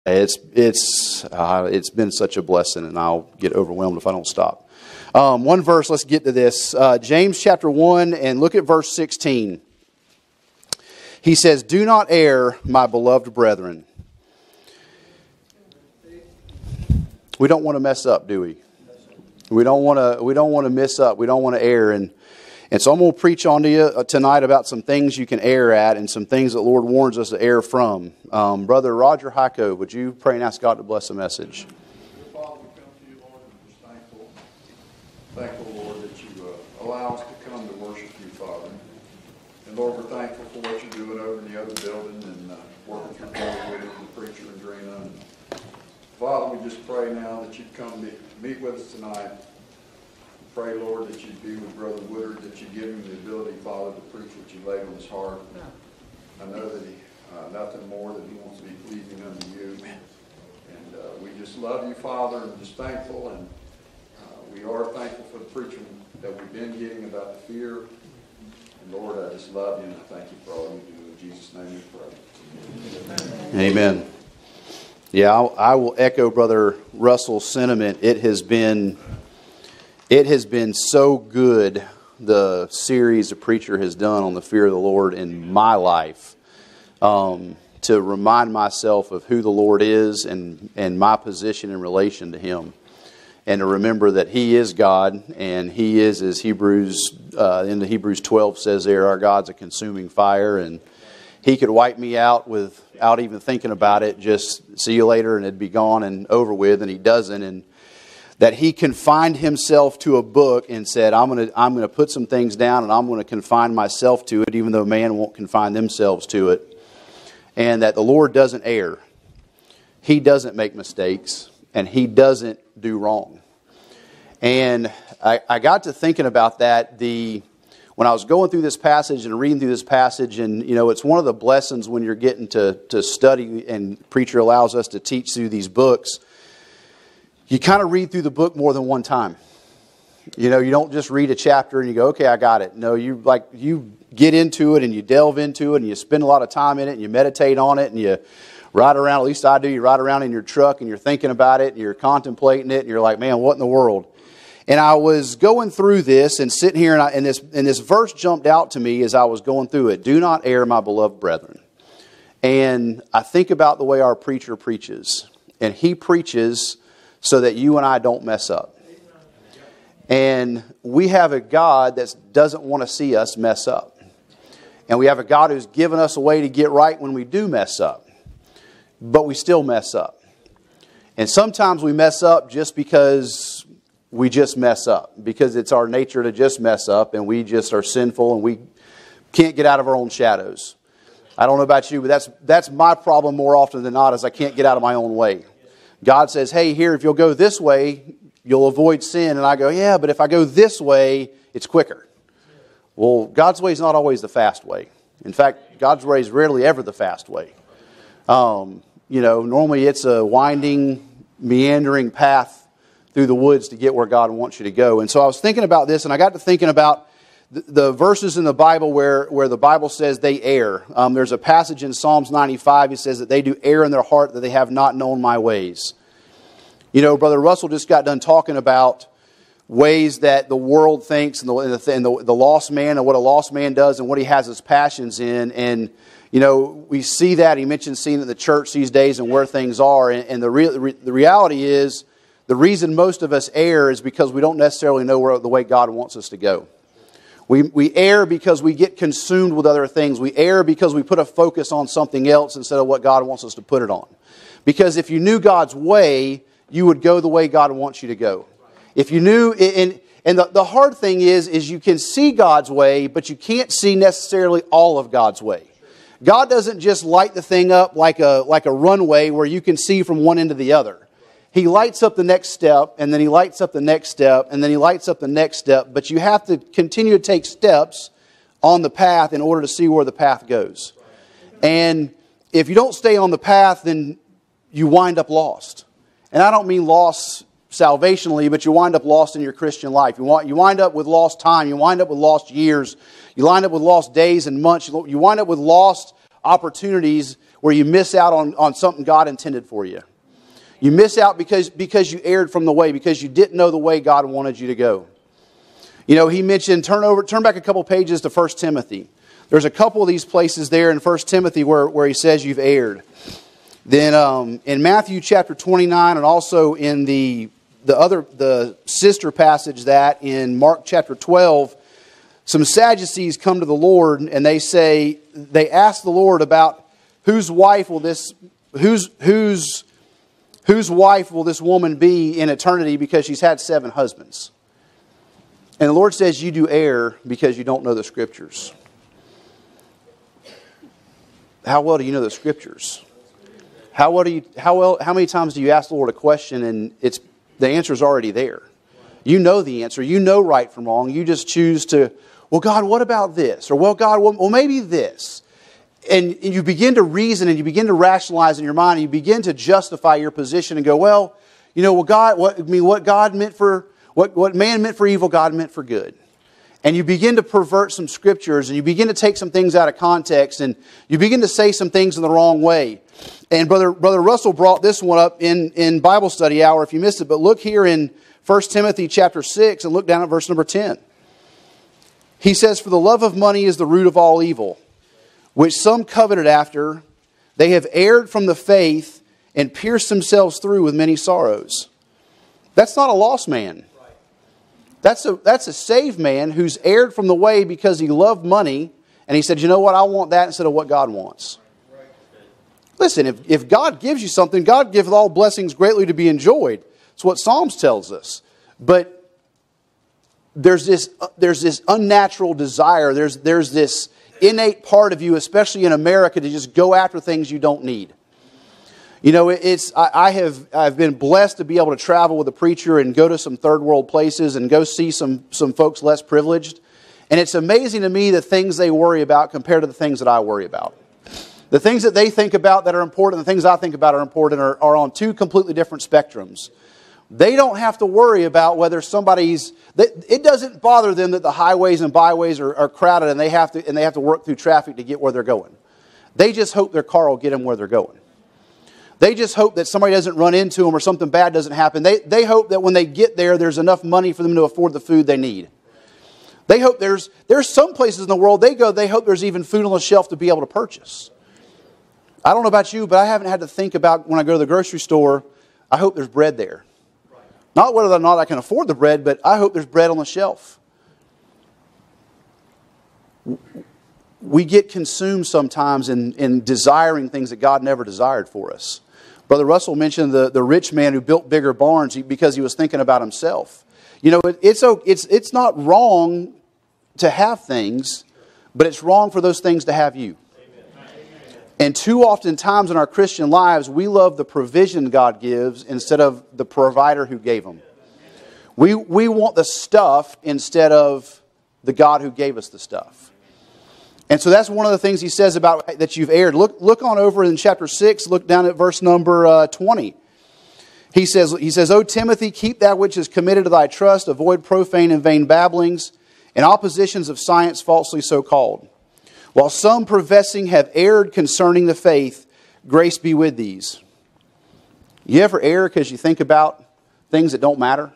It's been such a blessing, and I'll get overwhelmed if I don't stop. One verse, let's get to this. James chapter 1, and look at verse 16. He says, "Do not err, my beloved brethren." We don't want to mess up, do we? We don't want to mess up. We don't want to err. And so I'm going to preach on to you tonight about some things you can err at and some things that the Lord warns us to err from. Brother Roger Heiko, would you pray and ask God to bless the message? Father, we come to you, Lord, and we're just thankful, Lord, that you allow us to come to worship you, Father. And Lord, we're thankful for what you're doing over in the other building and working through Brother Whitty and the preacher and Drina. And Father, we just pray now that you'd come meet with us tonight. Pray, Lord, that you'd be with Brother Woodard, that you'd give him the ability, Father, to preach what you laid on his heart. I know that nothing more that he wants to be pleasing unto you. And we just love you, Father, and just thankful. And we are thankful for the preaching that we've been getting about the fear. And Lord, I just love you, and I thank you for all you do. In Jesus' name we pray. Amen. Yeah, I will echo Brother Russell's sentiment. It has been so good, the series the preacher has done on the fear of the Lord in my life, to remind myself of who the Lord is and my position in relation to Him, and to remember that He is God, and He is, as Hebrews 12 says there, our God's a consuming fire, and He could wipe me out without even thinking about it, just see you later and it'd be gone and over with, and He doesn't. And that He confined Himself to a book and said, I'm going to put some things down and I'm going to confine myself to it, even though man won't confine themselves to it. And that the Lord doesn't err. He doesn't make mistakes, and He doesn't do wrong. And I got to thinking about that when I was going through this passage and reading through this passage, and it's one of the blessings when you're getting to study, and preacher allows us to teach through these books. You kind of read through the book more than one time. You don't just read a chapter and you go, okay, I got it. No, you get into it and you delve into it and you spend a lot of time in it and you meditate on it and you ride around, at least I do, you ride around in your truck and you're thinking about it and you're contemplating it and you're like, man, what in the world? And I was going through this and sitting here and this verse jumped out to me as I was going through it. Do not err, my beloved brethren. And I think about the way our preacher preaches. And he preaches so that you and I don't mess up. And we have a God that doesn't want to see us mess up. And we have a God who's given us a way to get right when we do mess up. But we still mess up. And sometimes we mess up just because we just mess up. Because it's our nature to just mess up, and we just are sinful and we can't get out of our own shadows. I don't know about you, but that's my problem more often than not, is I can't get out of my own way. God says, hey, here, if you'll go this way, you'll avoid sin. And I go, yeah, but if I go this way, it's quicker. Well, God's way is not always the fast way. In fact, God's way is rarely ever the fast way. Normally it's a winding, meandering path through the woods to get where God wants you to go. And so I was thinking about this, and I got to thinking about the verses in the Bible where the Bible says they err. There's a passage in Psalms 95. It says that they do err in their heart, that they have not known my ways. Brother Russell just got done talking about ways that the world thinks and the lost man and what a lost man does and what he has his passions in. And, we see that. He mentioned seeing in the church these days and where things are. And the reality is, the reason most of us err is because we don't necessarily know the way God wants us to go. We err because we get consumed with other things. We err because we put a focus on something else instead of what God wants us to put it on. Because if you knew God's way, you would go the way God wants you to go. If you knew, and the hard thing is you can see God's way, but you can't see necessarily all of God's way. God doesn't just light the thing up like a runway where you can see from one end to the other. He lights up the next step, and then He lights up the next step, and then He lights up the next step. But you have to continue to take steps on the path in order to see where the path goes. And if you don't stay on the path, then you wind up lost. And I don't mean lost salvationally, but you wind up lost in your Christian life. You wind up with lost time. You wind up with lost years. You wind up with lost days and months. You wind up with lost opportunities where you miss out on something God intended for you. You miss out because you erred from the way, because you didn't know the way God wanted you to go. You know, he mentioned, turn back a couple pages to 1 Timothy. There's a couple of these places there in 1 Timothy where he says you've erred. Then in Matthew chapter 29, and also in the sister passage that in Mark chapter 12, some Sadducees come to the Lord and they ask the Lord about whose wife will this woman be in eternity because she's had 7 husbands. And the Lord says you do err because you don't know the Scriptures. How well do you know the Scriptures? How many times do you ask the Lord a question and the answer's already there? You know the answer. You know right from wrong. You just choose to, well, God, what about this? Or, well, God, well, maybe this. And you begin to reason and you begin to rationalize in your mind and you begin to justify your position and go, well, you know, what God meant for, what man meant for evil, God meant for good. And you begin to pervert some scriptures and you begin to take some things out of context and you begin to say some things in the wrong way. And Brother Russell brought this one up in Bible study hour if you missed it. But look here in 1 Timothy chapter 6 and look down at verse number 10. He says, "For the love of money is the root of all evil, which some coveted after. They have erred from the faith and pierced themselves through with many sorrows." That's not a lost man. That's a saved man who's erred from the way because he loved money and he said, you know what, I want that instead of what God wants. Listen, if God gives you something, God giveth all blessings greatly to be enjoyed. That's what Psalms tells us. But there's this unnatural desire. There's this innate part of you, especially in America, to just go after things you don't need. You know, I've been blessed to be able to travel with a preacher and go to some third world places and go see some folks less privileged. And it's amazing to me the things they worry about compared to the things that I worry about. The things that they think about that are important, the things I think about are important are on 2 completely different spectrums. They don't have to worry about whether it doesn't bother them that the highways and byways are crowded and they have to work through traffic to get where they're going. They just hope their car will get them where they're going. They just hope that somebody doesn't run into them or something bad doesn't happen. They hope that when they get there, there's enough money for them to afford the food they need. They hope there's some places in the world they hope there's even food on the shelf to be able to purchase. I don't know about you, but I haven't had to think about when I go to the grocery store, I hope there's bread there. Not whether or not I can afford the bread, but I hope there's bread on the shelf. We get consumed sometimes in desiring things that God never desired for us. Brother Russell mentioned the rich man who built bigger barns because he was thinking about himself. You know, it's not wrong to have things, but it's wrong for those things to have you. And too often times in our Christian lives, we love the provision God gives instead of the provider who gave them. We want the stuff instead of the God who gave us the stuff. And so that's one of the things he says about that you've erred. Look on over in chapter 6, look down at verse number 20. He says, "O Timothy, keep that which is committed to thy trust, avoid profane and vain babblings, and oppositions of science falsely so called. While some professing have erred concerning the faith, grace be with these." You ever err because you think about things that don't matter?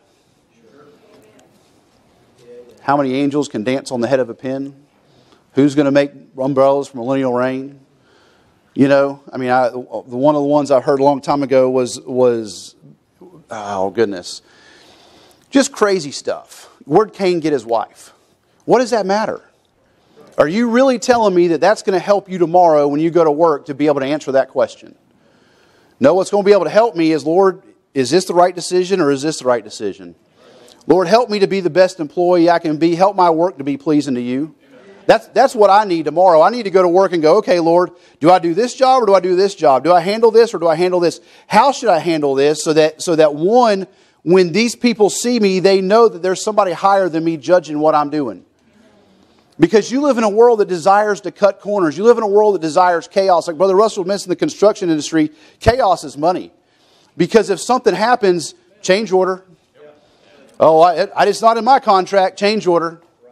How many angels can dance on the head of a pin? Who's going to make umbrellas for millennial rain? You know, I mean, one of the ones I heard a long time ago was oh goodness, just crazy stuff. Where'd Cain get his wife? What does that matter? Are you really telling me that that's going to help you tomorrow when you go to work to be able to answer that question? No, what's going to be able to help me is, Lord, is this the right decision or is this the right decision? Lord, help me to be the best employee I can be. Help my work to be pleasing to you. That's what I need tomorrow. I need to go to work and go, okay, Lord, do I do this job or do I do this job? Do I handle this or do I handle this? How should I handle this so that one, when these people see me, they know that there's somebody higher than me judging what I'm doing. Because you live in a world that desires to cut corners. You live in a world that desires chaos. Like Brother Russell mentioned, the construction industry, chaos is money. Because if something happens, change order. Oh, it's not in my contract, change order.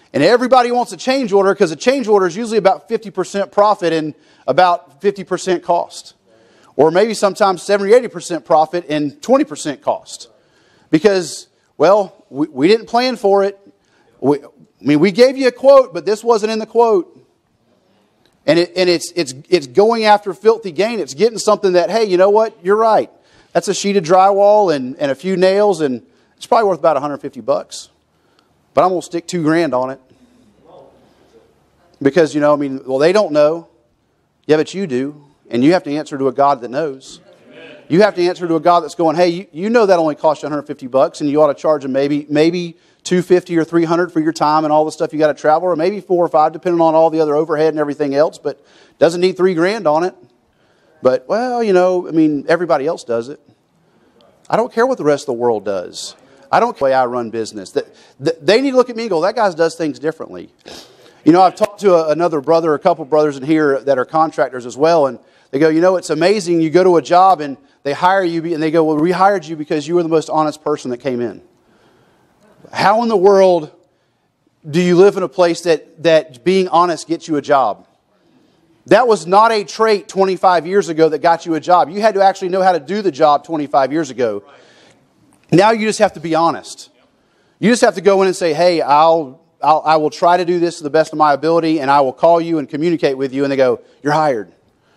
And everybody wants a change order because a change order is usually about 50% profit and about 50% cost. Or maybe sometimes 70 or 80% profit and 20% cost. Because, well, we didn't plan for it. We gave you a quote, but this wasn't in the quote. And it's going after filthy gain. It's getting something that, hey, you know what? You're right. That's a sheet of drywall and a few nails, and it's probably worth about $150. But I'm going to stick $2,000 on it. Because, well, they don't know. Yeah, but you do. And you have to answer to a God that knows. Amen. You have to answer to a God that's going, hey, you know that only cost you $150, and you ought to charge them maybe $250 or $300 for your time and all the stuff you got to travel, or maybe $4 or $5, depending on all the other overhead and everything else, but doesn't need $3,000 on it. But, well, everybody else does it. I don't care what the rest of the world does. I don't care the way I run business. They need to look at me and go, that guy does things differently. I've talked to a couple brothers in here that are contractors as well, and they go, it's amazing. You go to a job and they hire you, and they go, well, we hired you because you were the most honest person that came in. How in the world do you live in a place that being honest gets you a job? That was not a trait 25 years ago that got you a job. You had to actually know how to do the job 25 years ago. Now you just have to be honest. You just have to go in and say, hey, I will try to do this to the best of my ability, and I will call you and communicate with you. And they go, you're hired.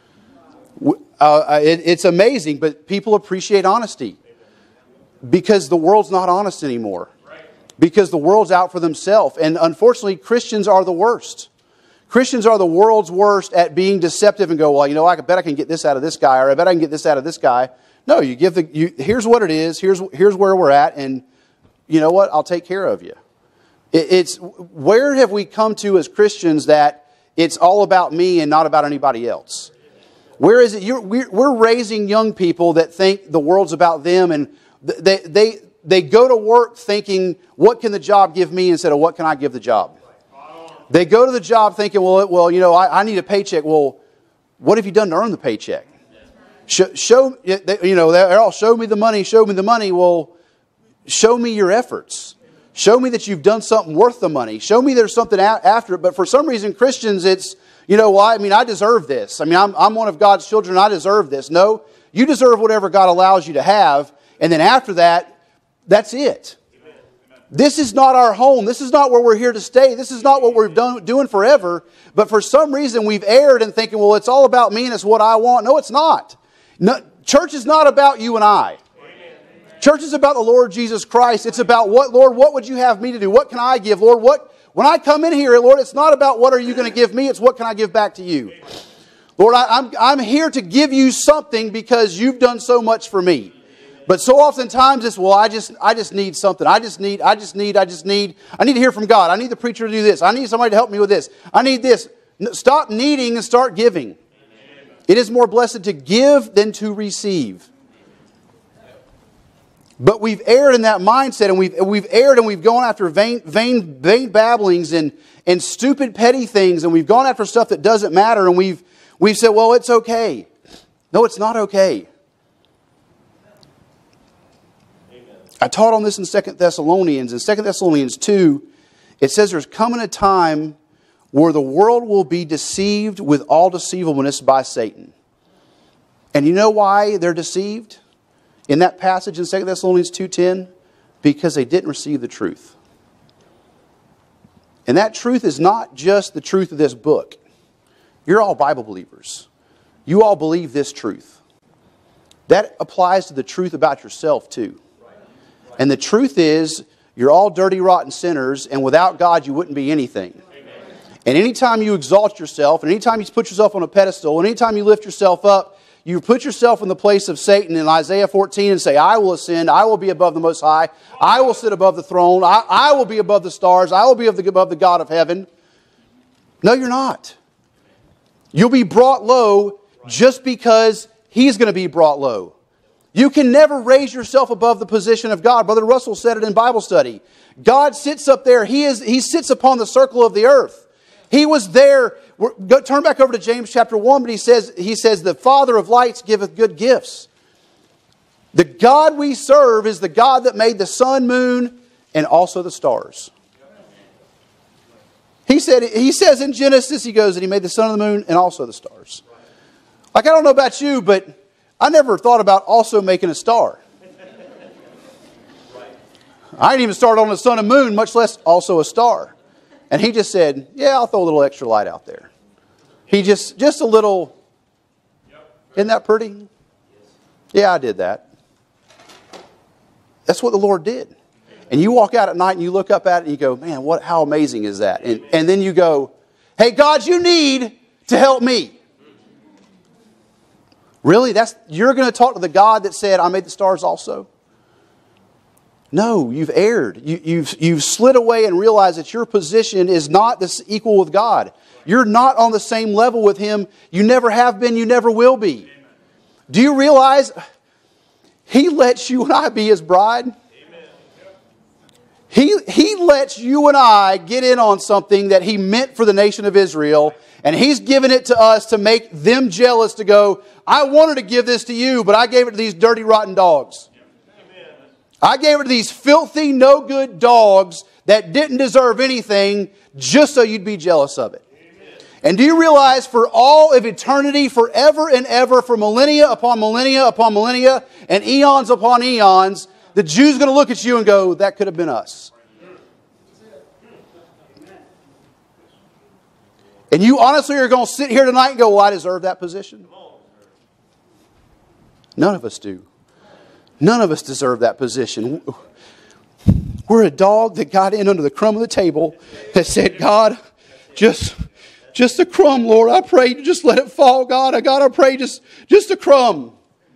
It's amazing, but people appreciate honesty because the world's not honest anymore. Because the world's out for themselves. And unfortunately, Christians are the worst. Christians are the world's worst at being deceptive and go, well, I bet I can get this out of this guy, or I bet I can get this out of this guy. No, here's what it is, here's where we're at, and you know what? I'll take care of you. It's where have we come to as Christians that it's all about me and not about anybody else? Where is it? We're raising young people that think the world's about them, and they go to work thinking, what can the job give me instead of what can I give the job? They go to the job thinking, I need a paycheck. Well, what have you done to earn the paycheck? Show me the money, show me the money. Well, show me your efforts. Show me that you've done something worth the money. Show me there's something after it. But for some reason, Christians, it's, I deserve this. I'm one of God's children. I deserve this. No, you deserve whatever God allows you to have. And then after that, that's it. Amen. This is not our home. This is not where we're here to stay. This is not what we're doing forever. But for some reason, we've erred in thinking, well, it's all about me and it's what I want. No, it's not. No, church is not about you and I. Church is about the Lord Jesus Christ. It's about Lord, what would you have me to do? What can I give? Lord, when I come in here, Lord, it's not about what are you going to give me. It's what can I give back to you. Lord, I'm here to give you something because you've done so much for me. But so oftentimes it's, I just need something. I need to hear from God. I need the preacher to do this. I need somebody to help me with this. I need this. Stop needing and start giving. It is more blessed to give than to receive. But we've erred in that mindset, and we've erred and we've gone after vain babblings and stupid petty things, and we've gone after stuff that doesn't matter, and we've said, well, it's okay. No, it's not okay. I taught on this in 2 Thessalonians. In 2 Thessalonians 2, it says there's coming a time where the world will be deceived with all deceivableness by Satan. And you know why they're deceived? In that passage in 2 Thessalonians 2:10, because they didn't receive the truth. And that truth is not just the truth of this book. You're all Bible believers. You all believe this truth. That applies to the truth about yourself too. And the truth is, you're all dirty, rotten sinners, and without God you wouldn't be anything. And anytime you exalt yourself, and anytime you put yourself on a pedestal, and anytime you lift yourself up, you put yourself in the place of Satan in Isaiah 14 and say, I will ascend, I will be above the Most High, I will sit above the throne, I will be above the stars, I will be above the God of heaven. No, you're not. You'll be brought low just because He's going to be brought low. You can never raise yourself above the position of God. Brother Russell said it in Bible study. God sits up there. He sits upon the circle of the earth. He was there. Turn back over to James chapter 1, but he says, the Father of lights giveth good gifts. The God we serve is the God that made the sun, moon, and also the stars. He says in Genesis, he goes, and he made the sun and the moon and also the stars. Like, I don't know about you, but I never thought about also making a star. I didn't even start on the sun and moon, much less also a star. And he just said, yeah, I'll throw a little extra light out there. He just a little, isn't that pretty? Yeah, I did that. That's what the Lord did. And you walk out at night and you look up at it and you go, man, how amazing is that? And then you go, hey, God, you need to help me. Really? You're going to talk to the God that said, I made the stars also? No, you've erred. You've slid away and realized that your position is not equal with God. You're not on the same level with Him. You never have been, you never will be. Do you realize He lets you and I be His bride? He lets you and I get in on something that He meant for the nation of Israel, and He's given it to us to make them jealous, to go, I wanted to give this to you, but I gave it to these dirty, rotten dogs. I gave it to these filthy, no good dogs that didn't deserve anything just so you'd be jealous of it. And do you realize for all of eternity, forever and ever, for millennia upon millennia upon millennia, and eons upon eons, the Jew's going to look at you and go, that could have been us. And you honestly are going to sit here tonight and go, well, I deserve that position? None of us do. None of us deserve that position. We're a dog that got in under the crumb of the table that said, God, just a crumb, Lord. I pray, just let it fall, God. I pray, just a crumb.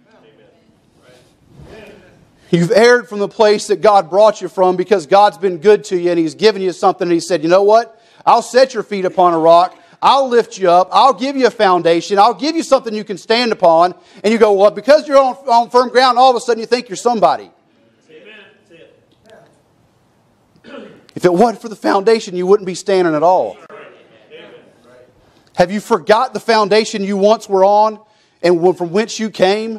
You've erred from the place that God brought you from because God's been good to you and He's given you something and He said, you know what? I'll set your feet upon a rock. I'll lift you up. I'll give you a foundation. I'll give you something you can stand upon. And you go, well, because you're on firm ground, all of a sudden you think you're somebody. If it wasn't for the foundation, you wouldn't be standing at all. Have you forgot the foundation you once were on and from whence you came?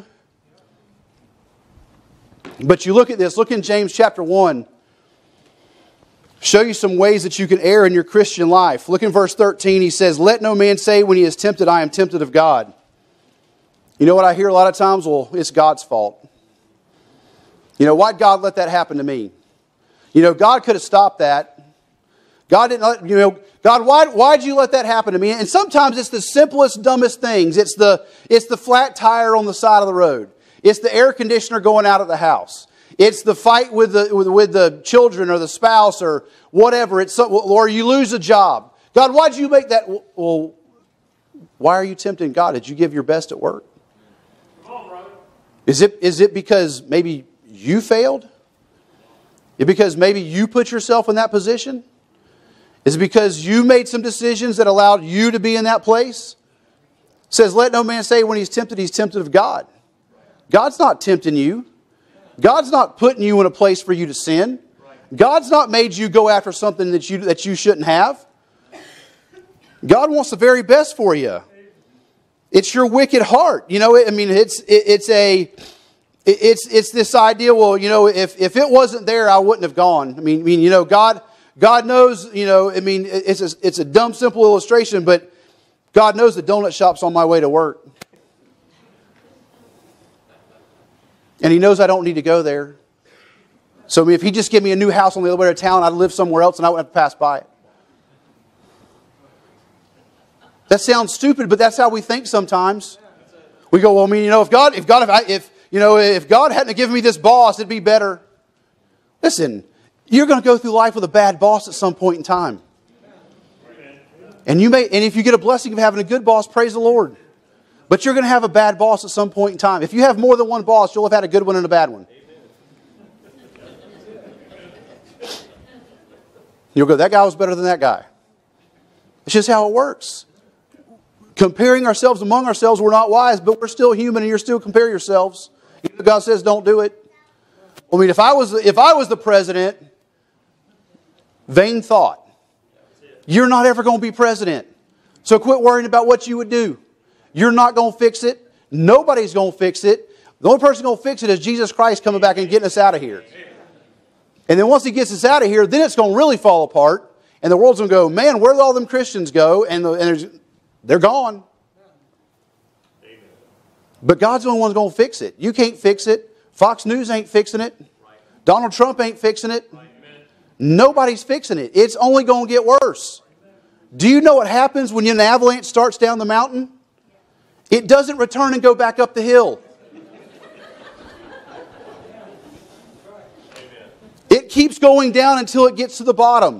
But you look at this. Look in James chapter 1. Show you some ways that you can err in your Christian life. Look in verse 13. He says, let no man say when he is tempted, I am tempted of God. You know what I hear a lot of times? Well, it's God's fault. You know, why'd God let that happen to me? You know, God could have stopped that. God didn't, God, why'd you let that happen to me? And sometimes it's the simplest, dumbest things. It's the flat tire on the side of the road. It's the air conditioner going out of the house. It's the fight with the children or the spouse or whatever. Or you lose a job. God, why'd you make that? Well, why are you tempting God? Did you give your best at work? Is it because maybe you failed? Is it because maybe you put yourself in that position? Is it because you made some decisions that allowed you to be in that place? It says, let no man say when he's tempted of God. God's not tempting you. God's not putting you in a place for you to sin. God's not made you go after something that you shouldn't have. God wants the very best for you. It's your wicked heart. You know, I mean, it's this idea. Well, you know, if it wasn't there, I wouldn't have gone. I mean, you know, God knows. You know, I mean, it's a dumb, simple illustration, but God knows the donut shop's on my way to work. And He knows I don't need to go there. So if He just gave me a new house on the other way of town, I'd live somewhere else and I wouldn't have to pass by it. That sounds stupid, but that's how we think sometimes. We go, well, I mean, you know, if God hadn't given me this boss, it'd be better. Listen, you're going to go through life with a bad boss at some point in time. And if you get a blessing of having a good boss, praise the Lord. But you're going to have a bad boss at some point in time. If you have more than one boss, you'll have had a good one and a bad one. You'll go, that guy was better than that guy. It's just how it works. Comparing ourselves among ourselves, we're not wise, but we're still human and you're still comparing yourselves. God says don't do it. I mean, if I was the president, vain thought. You're not ever going to be president. So quit worrying about what you would do. You're not going to fix it. Nobody's going to fix it. The only person going to fix it is Jesus Christ coming back and getting us out of here. And then once He gets us out of here, then it's going to really fall apart. And the world's going to go, man, where did all them Christians go? And they're gone. Amen. But God's the only one who's going to fix it. You can't fix it. Fox News ain't fixing it. Right. Donald Trump ain't fixing it. Right. Nobody's fixing it. It's only going to get worse. Do you know what happens when an avalanche starts down the mountain? It doesn't return and go back up the hill. It keeps going down until it gets to the bottom.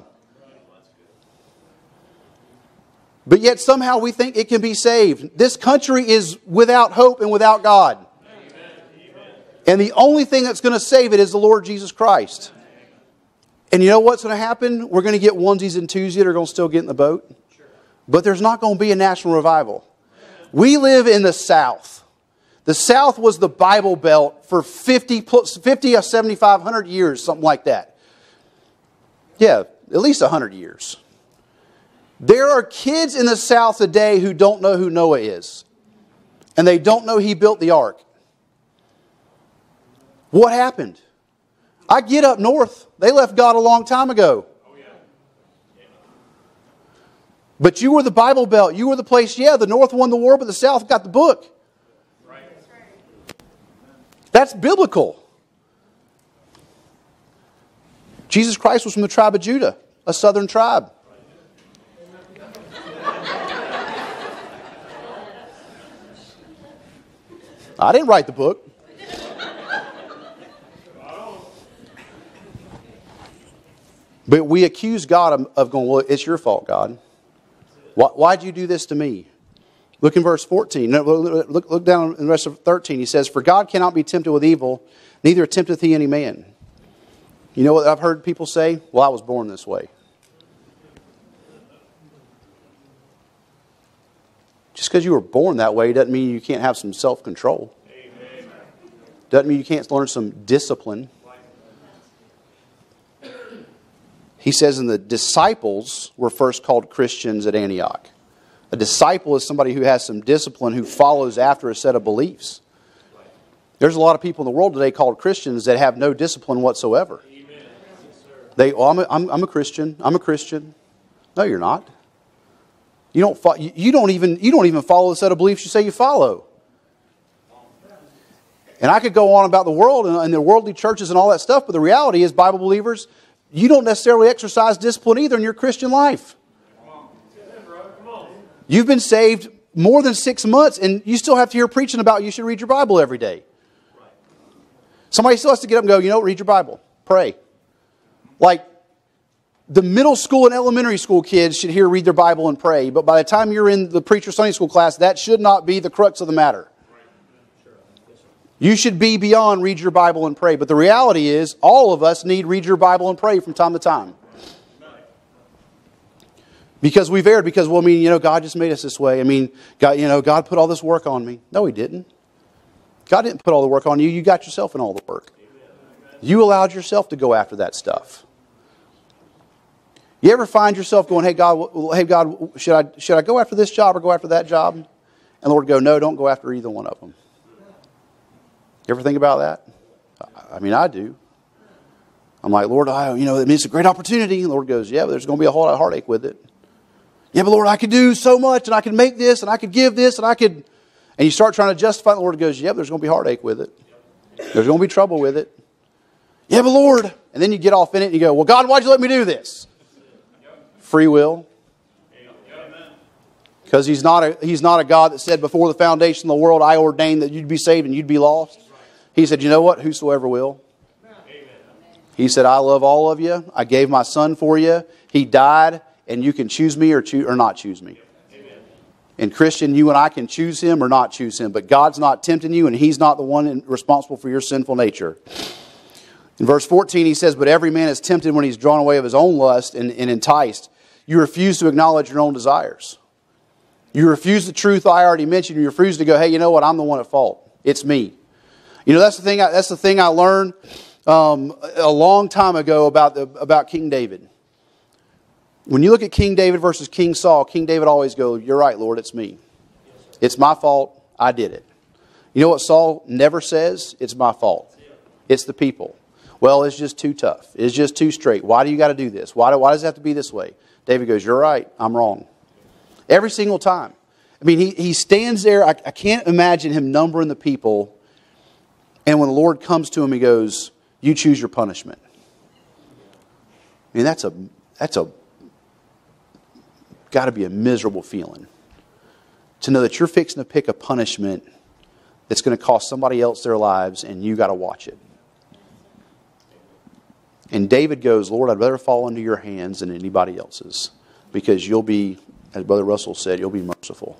But yet somehow we think it can be saved. This country is without hope and without God. And the only thing that's going to save it is the Lord Jesus Christ. And you know what's going to happen? We're going to get onesies and twosies that are going to still get in the boat. But there's not going to be a national revival. We live in the South. The South was the Bible Belt for 50 or 7,500 years, something like that. Yeah, at least 100 years. There are kids in the South today who don't know who Noah is. And they don't know he built the ark. What happened? I get up north. They left God a long time ago. But you were the Bible Belt. You were the place, the North won the war, but the South got the book. That's biblical. Jesus Christ was from the tribe of Judah, a southern tribe. I didn't write the book. But we accuse God of going, well, it's your fault, God. Why'd you do this to me? Look in verse 14. Look down in the rest of 13. He says, for God cannot be tempted with evil, neither tempteth he any man. You know what I've heard people say? Well, I was born this way. Just because you were born that way doesn't mean you can't have some self-control. Doesn't mean you can't learn some discipline. He says, and the disciples were first called Christians at Antioch. A disciple is somebody who has some discipline, who follows after a set of beliefs. There's a lot of people in the world today called Christians that have no discipline whatsoever. I'm a Christian. I'm a Christian. No, you're not. You don't even follow the set of beliefs you say you follow. And I could go on about the world and the worldly churches and all that stuff, but the reality is, Bible believers, you don't necessarily exercise discipline either in your Christian life. You've been saved more than 6 months and you still have to hear preaching about you should read your Bible every day. Somebody still has to get up and go, read your Bible. Pray. Like, the middle school and elementary school kids should hear read their Bible and pray. But by the time you're in the preacher Sunday school class, that should not be the crux of the matter. You should be beyond read your Bible and pray. But the reality is, all of us need read your Bible and pray from time to time. Because we've erred. Because, God just made us this way. God put all this work on me. No, He didn't. God didn't put all the work on you. You got yourself in all the work. You allowed yourself to go after that stuff. You ever find yourself going, hey God, should I go after this job or go after that job? And the Lord go, no, don't go after either one of them. You ever think about that? I do. I'm like, Lord, it's a great opportunity. And the Lord goes, yeah, but there's going to be a whole lot of heartache with it. Yeah, but Lord, I could do so much and I could make this and I could give this and I could. And you start trying to justify it. The Lord goes, yeah, but there's going to be heartache with it. There's going to be trouble with it. Yeah, but Lord. And then you get off in it and you go, well, God, why'd you let me do this? Free will. Because He's not a God that said before the foundation of the world, I ordained that you'd be saved and you'd be lost. He said, you know what? Whosoever will. He said, I love all of you. I gave my Son for you. He died, and you can choose me or not choose me. And Christian, you and I can choose Him or not choose Him. But God's not tempting you, and He's not the one responsible for your sinful nature. In verse 14, He says, but every man is tempted when he's drawn away of his own lust and enticed. You refuse to acknowledge your own desires. You refuse the truth I already mentioned. You refuse to go, hey, you know what? I'm the one at fault. It's me. That's the thing I learned a long time ago about King David. When you look at King David versus King Saul, King David always goes, you're right, Lord, it's me. It's my fault. I did it. You know what Saul never says? It's my fault. It's the people. Well, it's just too tough. It's just too straight. Why do you got to do this? Why does it have to be this way? David goes, you're right, I'm wrong. Every single time. I mean, he stands there. I can't imagine him numbering the people. And when the Lord comes to him, he goes, you choose your punishment. I mean, that's got to be a miserable feeling. To know that you're fixing to pick a punishment that's going to cost somebody else their lives and you got to watch it. And David goes, Lord, I'd rather fall into your hands than anybody else's. Because you'll be, as Brother Russell said, you'll be merciful.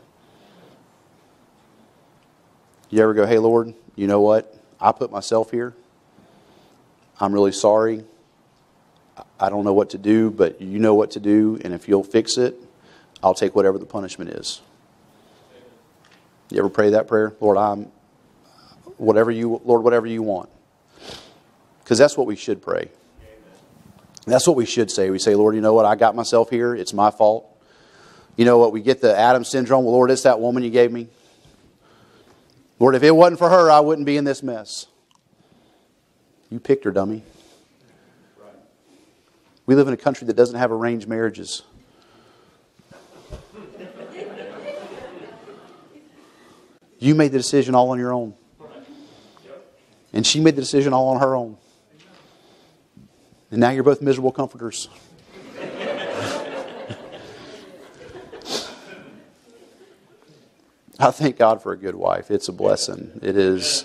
You ever go, hey, Lord, you know what? I put myself here. I'm really sorry. I don't know what to do, but you know what to do. And if you'll fix it, I'll take whatever the punishment is. You ever pray that prayer? Lord, whatever you want. Because that's what we should pray. That's what we should say. We say, Lord, you know what? I got myself here. It's my fault. You know what? We get the Adam syndrome. Well, Lord, it's that woman you gave me. Lord, if it wasn't for her, I wouldn't be in this mess. You picked her, dummy. We live in a country that doesn't have arranged marriages. You made the decision all on your own. And she made the decision all on her own. And now you're both miserable comforters. I thank God for a good wife. It's a blessing. It is.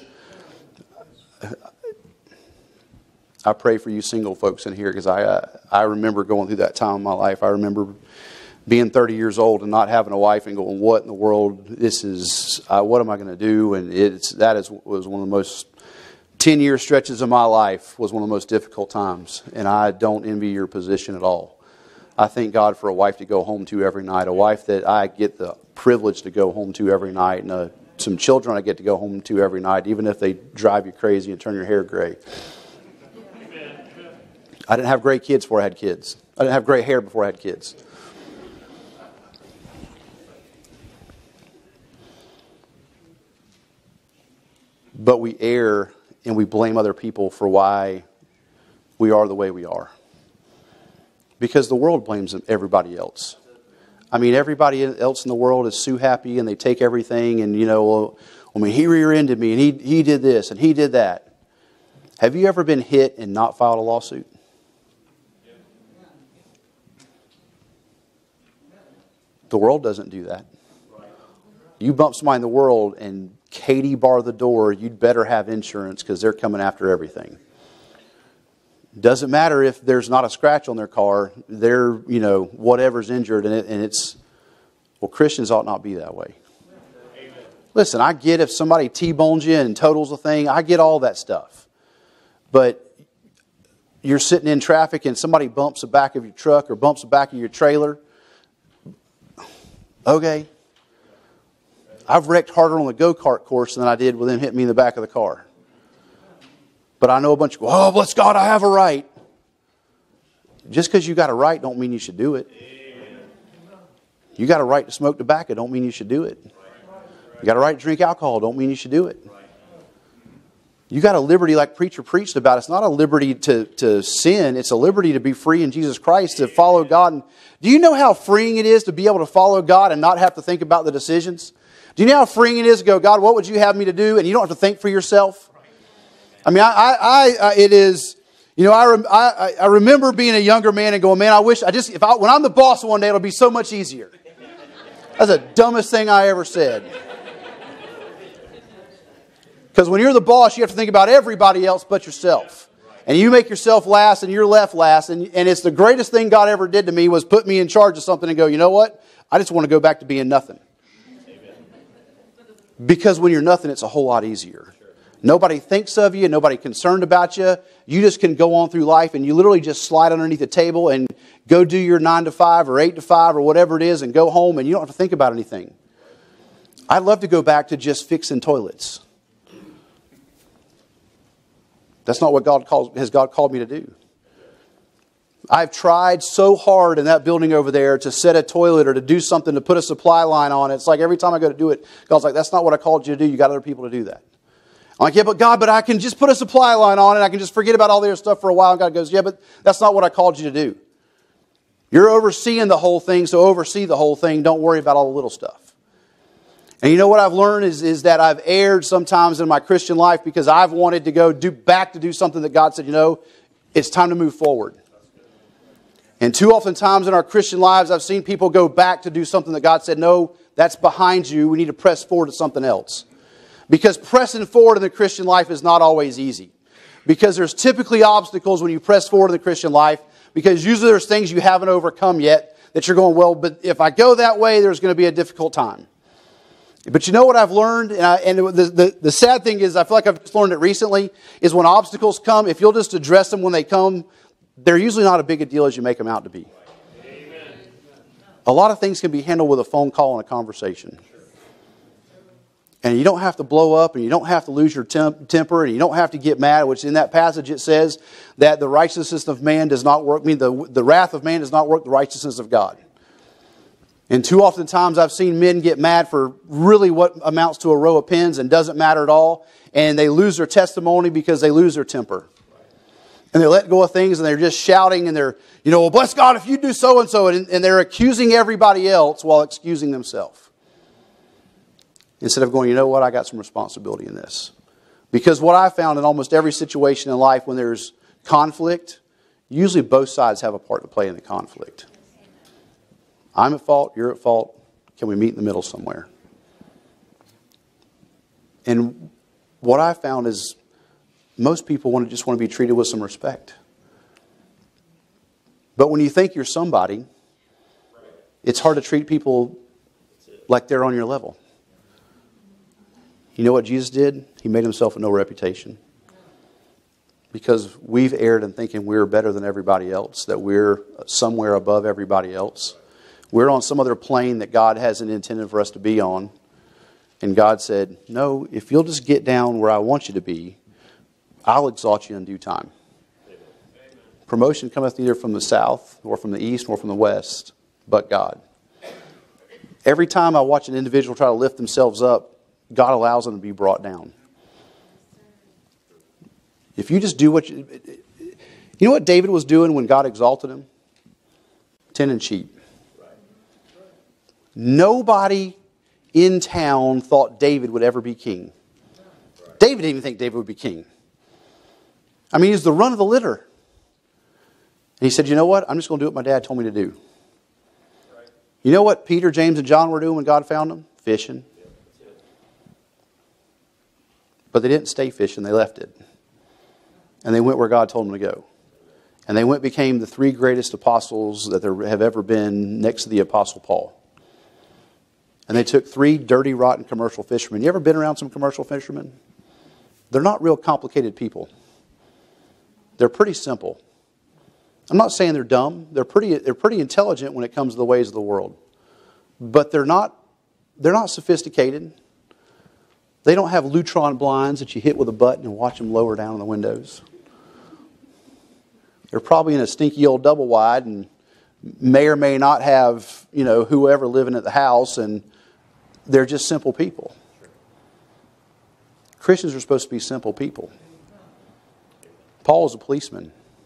I pray for you single folks in here because I remember going through that time in my life. I remember being 30 years old and not having a wife and going, what in the world? This is, what am I going to do? And was one of the most 10-year stretches of my life was one of the most difficult times. And I don't envy your position at all. I thank God for a wife to go home to every night, a wife that I get the privilege to go home to every night, and some children I get to go home to every night, even if they drive you crazy and turn your hair gray. I didn't have gray kids before I had kids. I didn't have gray hair before I had kids. But we err and we blame other people for why we are the way we are. Because the world blames everybody else. I mean, everybody else in the world is so happy and they take everything and, he rear-ended me and he did this and he did that. Have you ever been hit and not filed a lawsuit? The world doesn't do that. You bump somebody in the world and Katie bar the door, you'd better have insurance because they're coming after everything. Doesn't matter if there's not a scratch on their car, they're, whatever's injured and it's, Christians ought not be that way. Amen. Listen, I get if somebody T-bones you and totals a thing, I get all that stuff. But you're sitting in traffic and somebody bumps the back of your truck or bumps the back of your trailer. Okay. I've wrecked harder on the go-kart course than I did with them hitting me in the back of the car. But I know a bunch of people, bless God, I have a right. Just because you got a right don't mean you should do it. You got a right to smoke tobacco don't mean you should do it. You got a right to drink alcohol don't mean you should do it. You got a liberty like preacher preached about. It's not a liberty to sin. It's a liberty to be free in Jesus Christ, to follow God. And do you know how freeing it is to be able to follow God and not have to think about the decisions? Do you know how freeing it is to go, God, what would you have me to do? And you don't have to think for yourself. I mean, it is, I remember being a younger man and going, man, I wish when I'm the boss one day, it'll be so much easier. That's the dumbest thing I ever said. Because when you're the boss, you have to think about everybody else but yourself. And you make yourself last and you're left last. And it's the greatest thing God ever did to me was put me in charge of something and go, you know what? I just want to go back to being nothing. Because when you're nothing, it's a whole lot easier. Nobody thinks of you. Nobody concerned about you. You just can go on through life and you literally just slide underneath the table and go do your 9 to 5 or 8 to 5 or whatever it is and go home and you don't have to think about anything. I'd love to go back to just fixing toilets. That's not what God called me to do. I've tried so hard in that building over there to set a toilet or to do something to put a supply line on it. It's like every time I go to do it, God's like, that's not what I called you to do. You got other people to do that. I'm like, yeah, but God, I can just put a supply line on it. I can just forget about all the other stuff for a while. And God goes, yeah, but that's not what I called you to do. You're overseeing the whole thing, so oversee the whole thing. Don't worry about all the little stuff. And you know what I've learned is that I've erred sometimes in my Christian life because I've wanted to go back to do something that God said, it's time to move forward. And too often times in our Christian lives, I've seen people go back to do something that God said, no, that's behind you. We need to press forward to something else. Because pressing forward in the Christian life is not always easy. Because there's typically obstacles when you press forward in the Christian life. Because usually there's things you haven't overcome yet that you're going, well, but if I go that way, there's going to be a difficult time. But you know what I've learned? The sad thing is, I feel like I've just learned it recently, is when obstacles come, if you'll just address them when they come, they're usually not as big a deal as you make them out to be. Amen. A lot of things can be handled with a phone call and a conversation. And you don't have to blow up, and you don't have to lose your temper, and you don't have to get mad, which in that passage it says that the righteousness of man does not work, the wrath of man does not work the righteousness of God. And too often times I've seen men get mad for really what amounts to a row of pins and doesn't matter at all, and they lose their testimony because they lose their temper. And they let go of things, and they're just shouting, and they're, well, bless God if you do so-and-so, and they're accusing everybody else while excusing themselves. Instead of going, you know what, I got some responsibility in this. Because what I found in almost every situation in life when there's conflict, usually both sides have a part to play in the conflict. I'm at fault, you're at fault. Can we meet in the middle somewhere? And what I found is most people just want to be treated with some respect. But when you think you're somebody, it's hard to treat people like they're on your level. You know what Jesus did? He made himself no reputation. Because we've erred in thinking we're better than everybody else, that we're somewhere above everybody else. We're on some other plane that God hasn't intended for us to be on. And God said, no, if you'll just get down where I want you to be, I'll exalt you in due time. Amen. Promotion cometh neither from the south, nor from the east, nor from the west, but God. Every time I watch an individual try to lift themselves up, God allows them to be brought down. If you just do what you know what David was doing when God exalted him? Tending sheep. Nobody in town thought David would ever be king. David didn't even think David would be king. I mean, he's the run of the litter. And he said, you know what? I'm just going to do what my dad told me to do. You know what Peter, James, and John were doing when God found them? Fishing. But they didn't stay fishing. They left it. And they went where God told them to go. And they became the three greatest apostles that there have ever been next to the Apostle Paul. And they took three dirty, rotten commercial fishermen. You ever been around some commercial fishermen? They're not real complicated people. They're pretty simple. I'm not saying they're dumb. They're pretty intelligent when it comes to the ways of the world. But they're not sophisticated. They don't have Lutron blinds that you hit with a button and watch them lower down on the windows. They're probably in a stinky old double wide and may or may not have, whoever living at the house, and they're just simple people. Christians are supposed to be simple people. Paul was a policeman.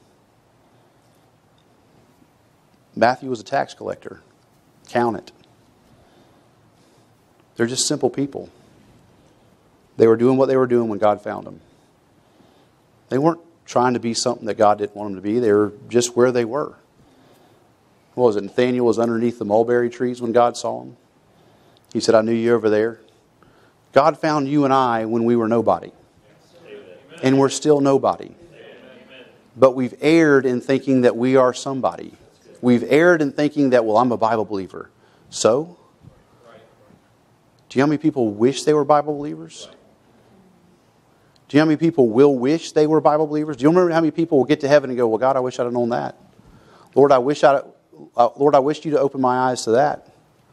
Matthew was a tax collector. Count it. They're just simple people. They were doing what they were doing when God found them. They weren't trying to be something that God didn't want them to be. They were just where they were. What was it? Nathaniel was underneath the mulberry trees when God saw him. He said, I knew you over there. God found you and I when we were nobody. And we're still nobody. But we've erred in thinking that we are somebody. We've erred in thinking that, well, I'm a Bible believer. So? Do you know how many people wish they were Bible believers? Do you know how many people will wish they were Bible believers? Do you remember how many people will get to heaven and go, well, God, I wish I'd have known that. Lord, I wish you to open my eyes to that.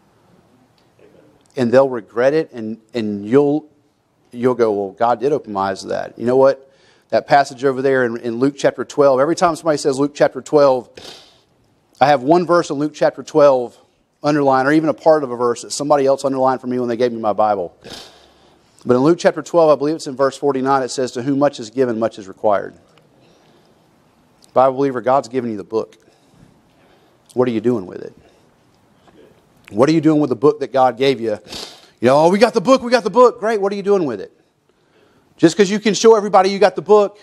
And they'll regret it, and you'll go, well, God did open my eyes to that. You know what? That passage over there in Luke chapter 12, every time somebody says Luke chapter 12, I have one verse in Luke chapter 12 underlined, or even a part of a verse that somebody else underlined for me when they gave me my Bible. But in Luke chapter 12, I believe it's in verse 49, it says, to whom much is given, much is required. Bible believer, God's given you the book. What are you doing with it? What are you doing with the book that God gave you? You know, oh, we got the book, we got the book. Great, what are you doing with it? Just because you can show everybody you got the book.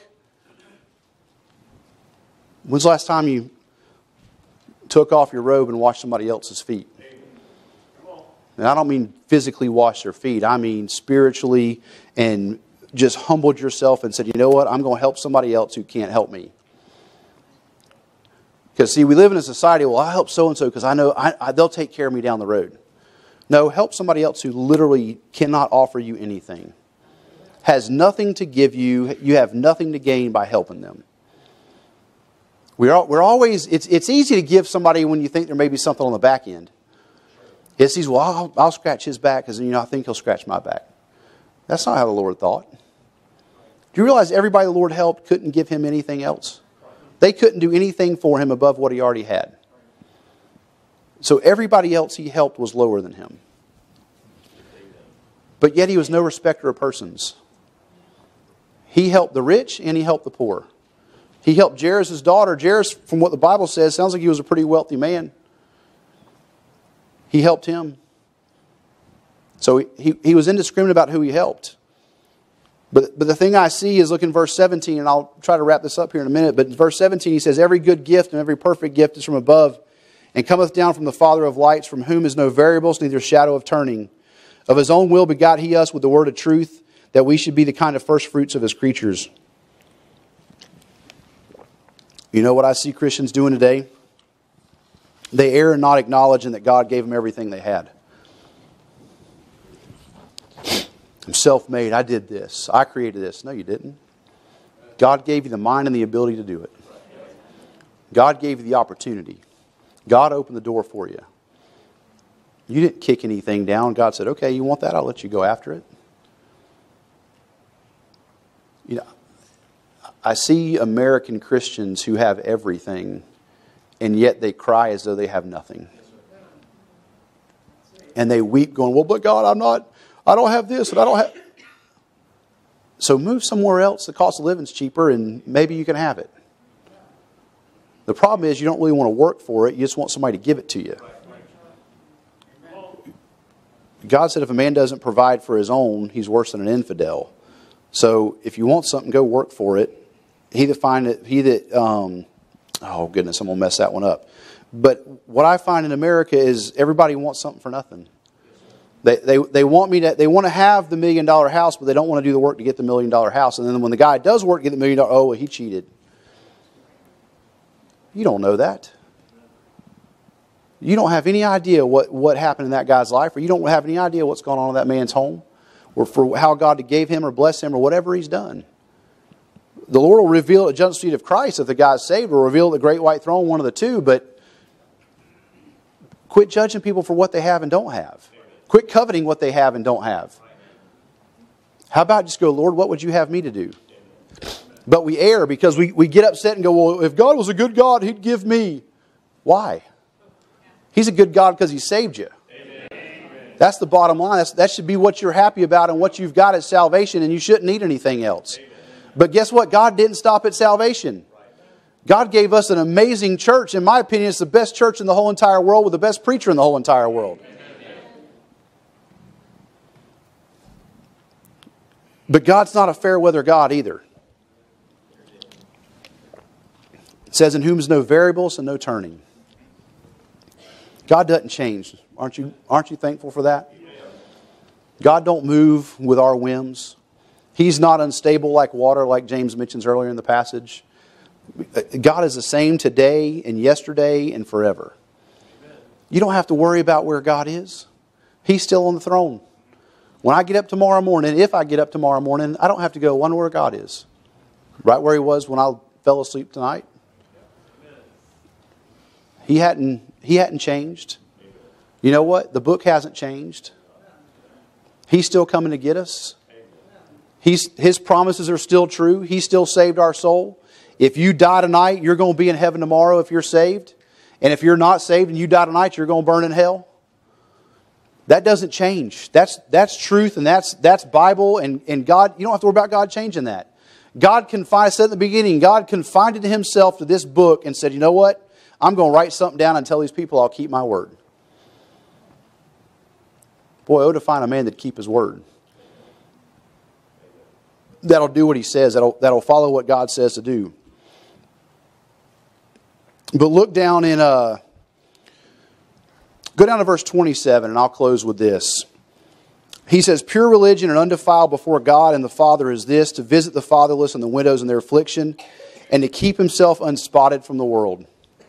When's the last time you took off your robe and washed somebody else's feet? And I don't mean physically wash their feet. I mean spiritually, and just humbled yourself and said, you know what, I'm going to help somebody else who can't help me. Because, see, we live in a society, well, I help so-and-so because I know they'll take care of me down the road. No, help somebody else who literally cannot offer you anything. Has nothing to give you. You have nothing to gain by helping them. We're always, it's easy to give somebody when you think there may be something on the back end. It's easy, well, I'll scratch his back because, I think he'll scratch my back. That's not how the Lord thought. Do you realize everybody the Lord helped couldn't give him anything else? They couldn't do anything for him above what he already had. So everybody else he helped was lower than him. But yet he was no respecter of persons. He helped the rich and he helped the poor. He helped Jairus' daughter. Jairus, from what the Bible says, sounds like he was a pretty wealthy man. He helped him. So he was indiscriminate about who he helped. But the thing I see is, look in verse 17, and I'll try to wrap this up here in a minute. But in verse 17 he says, every good gift and every perfect gift is from above, and cometh down from the Father of lights, from whom is no variables, neither shadow of turning. Of his own will begot he us with the word of truth, that we should be the kind of first fruits of his creatures. You know what I see Christians doing today? They err in not acknowledging that God gave them everything they had. I'm self-made. I did this. I created this. No, you didn't. God gave you the mind and the ability to do it. God gave you the opportunity. God opened the door for you. You didn't kick anything down. God said, okay, you want that? I'll let you go after it. I see American Christians who have everything, and yet they cry as though they have nothing. And they weep going, well, but God, I don't have this, and I don't have... So move somewhere else. The cost of living is cheaper, and maybe you can have it. The problem is you don't really want to work for it. You just want somebody to give it to you. God said if a man doesn't provide for his own, he's worse than an infidel. So if you want something, go work for it. Oh goodness, I'm going to mess that one up. But what I find in America is everybody wants something for nothing. They want to have the $1 million house, but they don't want to do the work to get the $1 million house. And then when the guy does work to get the $1 million, oh, he cheated. You don't know that. You don't have any idea what happened in that guy's life, or you don't have any idea what's going on in that man's home, or for how God gave him or blessed him or whatever he's done. The Lord will reveal at judgment seat of Christ if the guy's saved, or reveal at the great white throne, one of the two. But quit judging people for what they have and don't have. Quit coveting what they have and don't have. How about just go, Lord, what would you have me to do? But we err because we get upset and go, well, if God was a good God, He'd give me. Why? He's a good God because He saved you. That's the bottom line. That should be what you're happy about, and what you've got is salvation, and you shouldn't need anything else. But guess what? God didn't stop at salvation. God gave us an amazing church. In my opinion, it's the best church in the whole entire world with the best preacher in the whole entire world. But God's not a fair weather God either. It says, in whom is no variables and no turning. God doesn't change. Aren't you thankful for that? God don't move with our whims. He's not unstable like water, like James mentions earlier in the passage. God is the same today and yesterday and forever. You don't have to worry about where God is. He's still on the throne. When I get up tomorrow morning, if I get up tomorrow morning, I don't have to go, wonder where God is. Right where He was when I fell asleep tonight. He hadn't changed. You know what? The book hasn't changed. He's still coming to get us. His promises are still true. He still saved our soul. If you die tonight, you're going to be in heaven tomorrow if you're saved. And if you're not saved and you die tonight, you're going to burn in hell. That doesn't change. That's truth, and that's Bible, and God, you don't have to worry about God changing that. God confined, I said at the beginning, God confined Himself to this book and said, you know what? I'm going to write something down and tell these people I'll keep my word. Boy, oh, to find a man that'd keep his word. That'll do what he says. That'll follow what God says to do. But look down in, go down to verse 27, and I'll close with this. He says, pure religion and undefiled before God and the Father is this, to visit the fatherless and the widows in their affliction, and to keep himself unspotted from the world.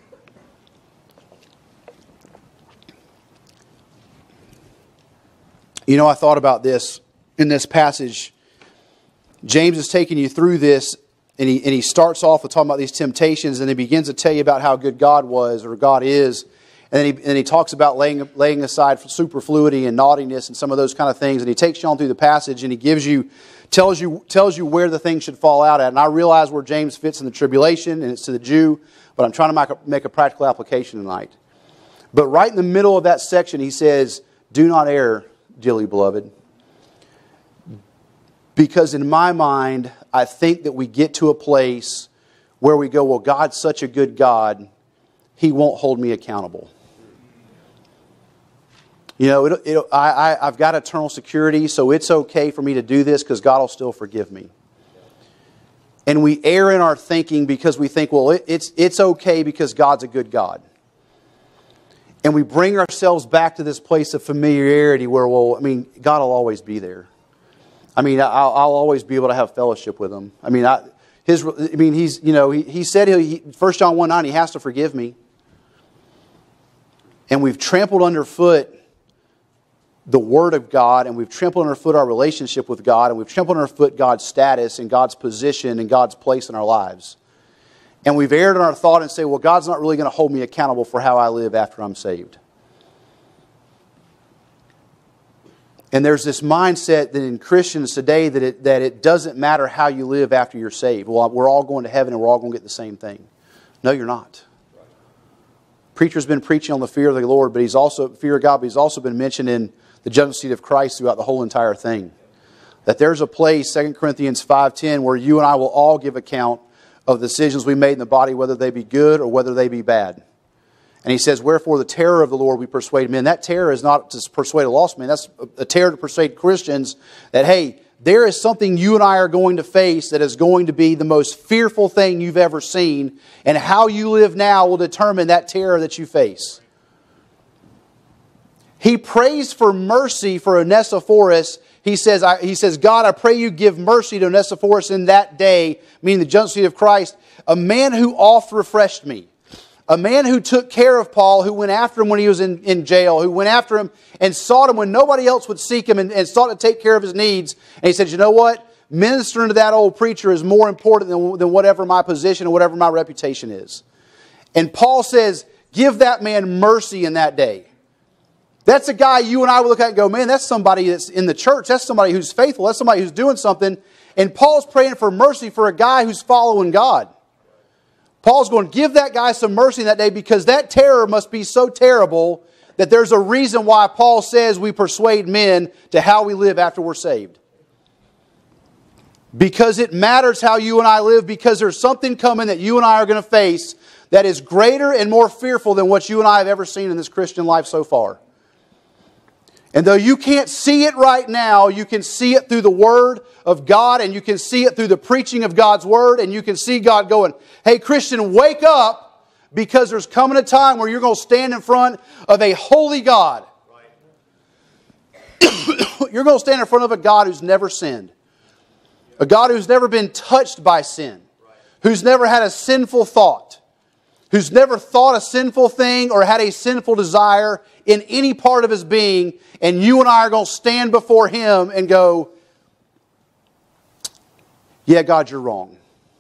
You know, I thought about this in this passage. James is taking you through this, and he starts off with talking about these temptations, and he begins to tell you about how good God was, or God is, and then he talks about laying aside superfluity and naughtiness and some of those kind of things, and he takes you on through the passage, and he tells you where the thing should fall out at. And I realize where James fits in the tribulation, and it's to the Jew, but I'm trying to make a practical application tonight. But right in the middle of that section, he says, do not err, dearly beloved. Because in my mind, I think that we get to a place where we go, well, God's such a good God, He won't hold me accountable. You know, I've got eternal security, so it's okay for me to do this because God will still forgive me. And we err in our thinking because we think, well, it's okay because God's a good God. And we bring ourselves back to this place of familiarity where, well, I mean, God will always be there. I mean, I'll always be able to have fellowship with Him. I mean, He's, you know, He said, 1 John 1:9, He has to forgive me. And we've trampled underfoot the Word of God, and we've trampled underfoot our relationship with God, and we've trampled underfoot God's status and God's position and God's place in our lives. And we've erred in our thought and say, well, God's not really going to hold me accountable for how I live after I'm saved. And there's this mindset that in Christians today that it doesn't matter how you live after you're saved. Well, we're all going to heaven and we're all going to get the same thing. No, you're not. Preacher's been preaching on the fear of the Lord, but fear of God, but he's also been mentioned in the judgment seat of Christ throughout the whole entire thing. That there's a place, 2 Corinthians 5:10, where you and I will all give account of the decisions we made in the body, whether they be good or whether they be bad. And he says, wherefore the terror of the Lord we persuade men. That terror is not to persuade a lost man. That's a terror to persuade Christians that, hey, there is something you and I are going to face that is going to be the most fearful thing you've ever seen. And how you live now will determine that terror that you face. He prays for mercy for Onesiphorus. He says, God, I pray you give mercy to Onesiphorus in that day, meaning the judgment seat of Christ, a man who oft refreshed me. A man who took care of Paul, who went after him when he was in jail, who went after him and sought him when nobody else would seek him and sought to take care of his needs. And he said, you know what? Ministering to that old preacher is more important than whatever my position or whatever my reputation is. And Paul says, give that man mercy in that day. That's a guy you and I would look at and go, man, that's somebody that's in the church. That's somebody who's faithful. That's somebody who's doing something. And Paul's praying for mercy for a guy who's following God. Paul's going to give that guy some mercy in that day because that terror must be so terrible that there's a reason why Paul says we persuade men to how we live after we're saved. Because it matters how you and I live, because there's something coming that you and I are going to face that is greater and more fearful than what you and I have ever seen in this Christian life so far. And though you can't see it right now, you can see it through the Word of God, and you can see it through the preaching of God's Word, and you can see God going, hey Christian, wake up, because there's coming a time where you're going to stand in front of a holy God. Right. You're going to stand in front of a God who's never sinned. A God who's never been touched by sin. Right. Who's never had a sinful thought. Who's never thought a sinful thing or had a sinful desire in any part of his being, and you and I are going to stand before Him and go, yeah, God, you're wrong.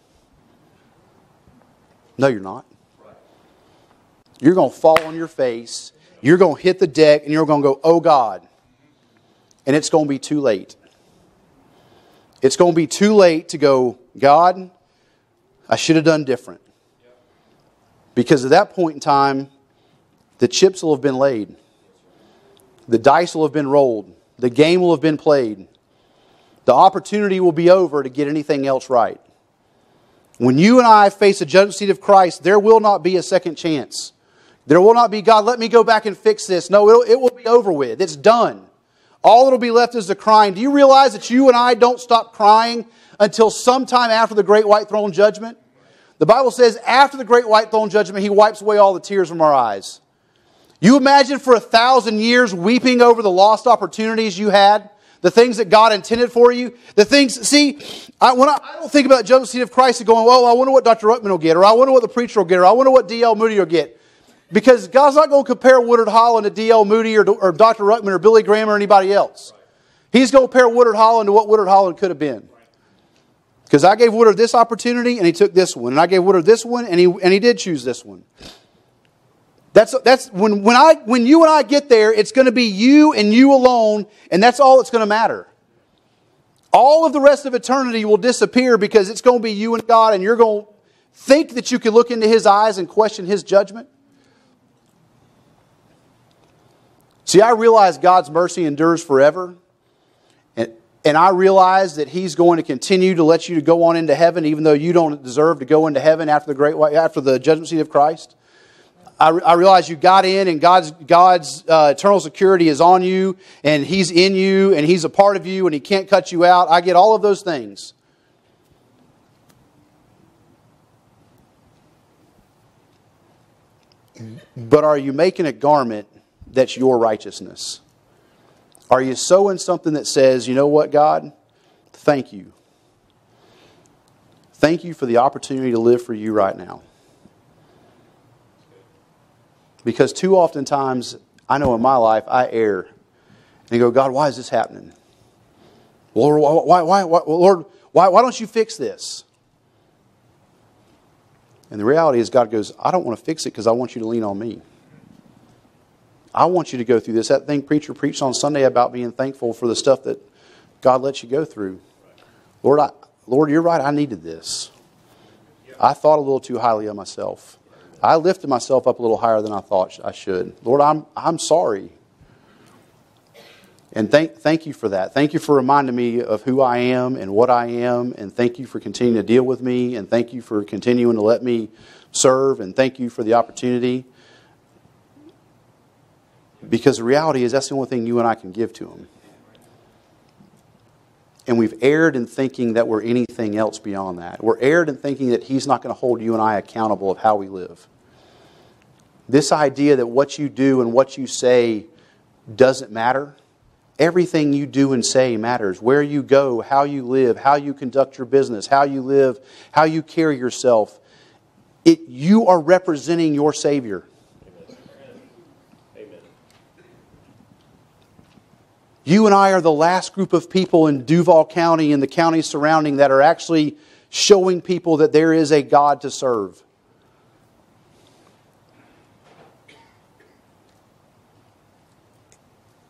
No, you're not. You're going to fall on your face, you're going to hit the deck, and you're going to go, oh God. And it's going to be too late. It's going to be too late to go, God, I should have done different. Because at that point in time, the chips will have been laid. The dice will have been rolled. The game will have been played. The opportunity will be over to get anything else right. When you and I face the judgment seat of Christ, there will not be a second chance. There will not be, God, let me go back and fix this. No, it will be over with. It's done. All that will be left is the crying. Do you realize that you and I don't stop crying until sometime after the great white throne judgment? The Bible says after the great white throne judgment, He wipes away all the tears from our eyes. You imagine for 1,000 years weeping over the lost opportunities you had? The things that God intended for you? The things, see, I don't think about judgment seat of Christ and going, well, I wonder what Dr. Ruckman will get, or I wonder what the preacher will get, or I wonder what D.L. Moody will get. Because God's not going to compare Woodard Holland to D.L. Moody or Dr. Ruckman or Billy Graham or anybody else. He's going to compare Woodard Holland to what Woodard Holland could have been. Because I gave Woodard this opportunity and he took this one. And I gave Woodard this one and he did choose this one. That's when you and I get there, it's going to be you and you alone, and that's all that's going to matter. All of the rest of eternity will disappear because it's going to be you and God, and you're going to think that you can look into His eyes and question His judgment. See, I realize God's mercy endures forever, and I realize that He's going to continue to let you to go on into heaven, even though you don't deserve to go into heaven after the judgment seat of Christ. I realize you got in and God's eternal security is on you and He's in you and He's a part of you and He can't cut you out. I get all of those things. But are you making a garment that's your righteousness? Are you sewing something that says, you know what, God? Thank you. Thank you for the opportunity to live for you right now. Because too often times, I know in my life, I err. And go, God, why is this happening? Lord, why don't you fix this? And the reality is God goes, I don't want to fix it because I want you to lean on me. I want you to go through this. That thing preacher preached on Sunday about being thankful for the stuff that God lets you go through. Lord, you're right, I needed this. I thought a little too highly of myself. I lifted myself up a little higher than I thought I should. Lord, I'm sorry. And thank you for that. Thank you for reminding me of who I am and what I am. And thank you for continuing to deal with me. And thank you for continuing to let me serve. And thank you for the opportunity. Because the reality is that's the only thing you and I can give to Him. And we've erred in thinking that we're anything else beyond that. We're erred in thinking that He's not going to hold you and I accountable of how we live. This idea that what you do and what you say doesn't matter. Everything you do and say matters. Where you go, how you live, how you conduct your business, how you live, how you carry yourself. You are representing your Savior. Amen. You and I are the last group of people in Duval County and the counties surrounding that are actually showing people that there is a God to serve.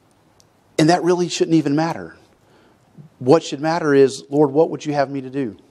And that really shouldn't even matter. What should matter is, Lord, what would you have me to do?